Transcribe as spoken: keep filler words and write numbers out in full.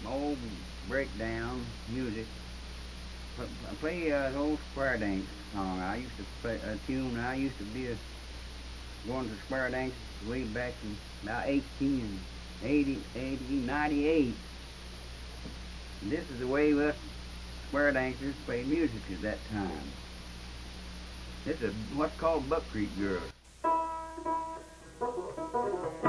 old breakdown music. I play uh, an old Square Dance song. I used to play a tune. I used to be a, going to Square Dance way back in about eighteen eighty, eighty, ninety-eight. And this is the way us Square Dancers played music at that time. This is what's called Buck Creek Girls.